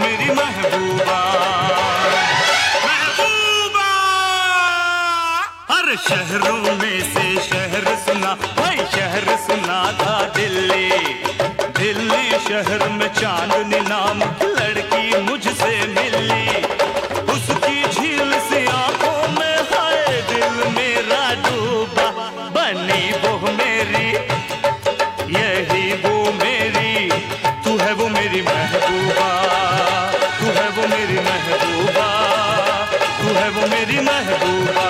मेरी महबूबा। महबूबा हर शहरों में से शहर सुना, भाई शहर सुना था दिल्ली। दिल्ली शहर में चांदनी नाम की लड़की मुझसे मिली। उसकी झील से आंखों में हाय दिल मेरा डूबा। बनी वो मेरी, यही वो मेरी, तू है वो मेरी महबूबा। तू है वो मेरी महबूबा, तू है वो मेरी महबूबा।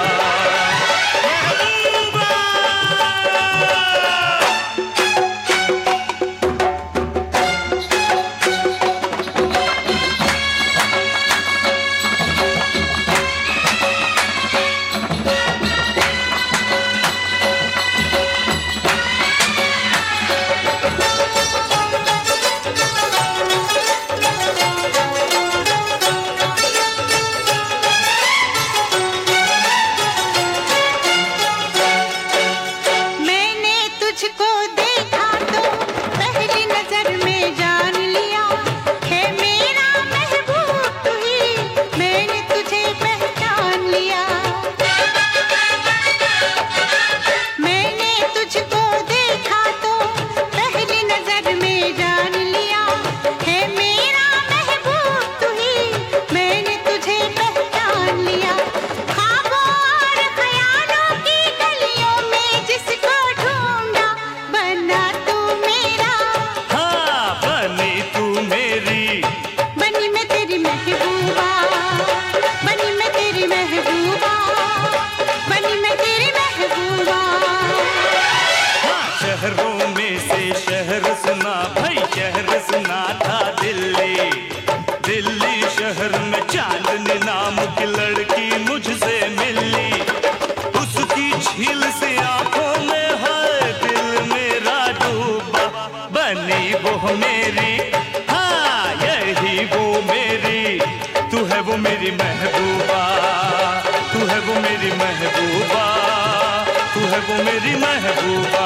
शहरों में से शहर सुना, भाई शहर सुना था दिल्ली। दिल्ली शहर में चांदनी नाम की लड़की मुझसे मिली। उसकी झील से आंखों में है दिल मेरा डूबा। बनी वो मेरी, हाँ यही वो मेरी, तू है वो मेरी महबूबा। तू है वो मेरी महबूबा, तू है वो मेरी महबूबा।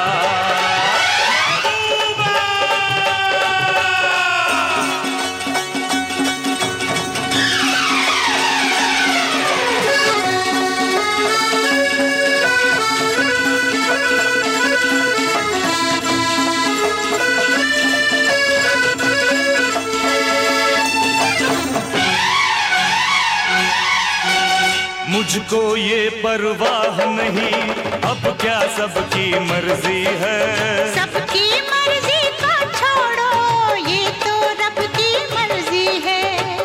मुझको ये परवाह नहीं, अब क्या सबकी मर्जी है। सबकी मर्जी को छोड़ो, ये तो रब की मर्जी है।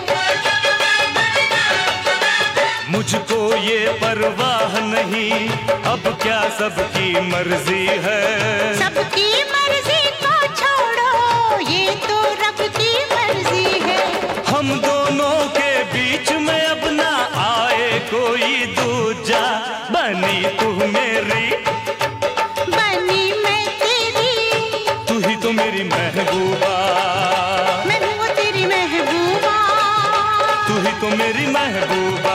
मुझको ये परवाह नहीं, अब क्या सबकी मर्जी है। सबकी मर्जी को छोड़ो, ये तो रब की मर्जी है। हम दोनों के बीच में अब ना आए कोई दूजा। बनी तू मेरी, बनी मैं तेरी, तू ही तो मेरी महबूबा। मैं हूँ तेरी महबूबा, तू ही तो मेरी महबूबा।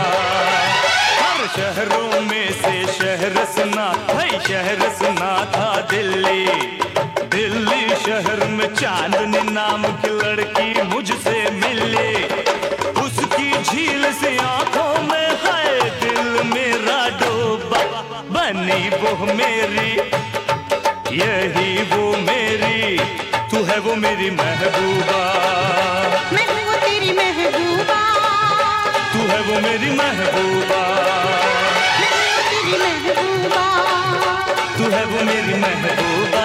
हर शहरों में से शहर सुना, भाई शहर सुना था दिल्ली। दिल्ली शहर में चांदनी नाम की लड़की मुझसे मिली। उसकी झील से आंखों में है दिल मेरा डूबा। बनी वो मेरी, यही वो मेरी, तू है वो मेरी महबूबा। मैं हूँ तेरी महबूबा, तू है वो मेरी महबूबा। मैं हूँ तेरी महबूबा, तू है वो मेरी महबूबा।